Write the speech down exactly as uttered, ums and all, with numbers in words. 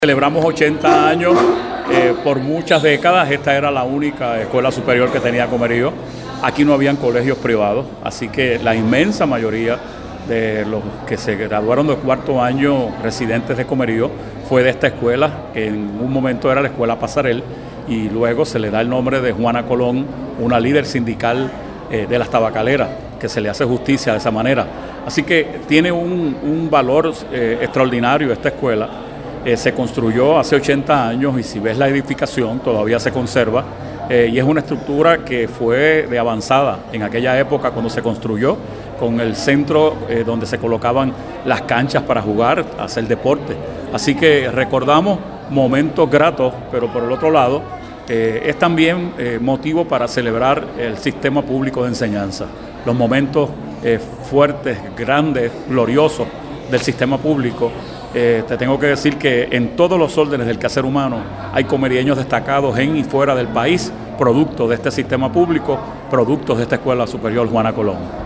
Celebramos ochenta años, eh, por muchas décadas esta era la única escuela superior que tenía Comerío. Aquí no habían colegios privados, así que la inmensa mayoría de los que se graduaron de cuarto año residentes de Comerío fue de esta escuela, que en un momento era la Escuela Pasarel, y luego se le da el nombre de Juana Colón, una líder sindical eh, de las tabacaleras, que se le hace justicia de esa manera. Así que tiene un, un valor eh, extraordinario esta escuela. Eh, se construyó hace ochenta años y si ves la edificación todavía se conserva eh, y es una estructura que fue de avanzada en aquella época cuando se construyó, con el centro eh, donde se colocaban las canchas para jugar, hacer deporte. Así que recordamos momentos gratos, pero por el otro lado eh, es también eh, motivo para celebrar el sistema público de enseñanza, los momentos eh, fuertes, grandes, gloriosos del sistema público. Eh, te tengo que decir que en todos los órdenes del quehacer humano hay comerieños destacados en y fuera del país, producto de este sistema público, productos de esta Escuela Superior Juana Colón.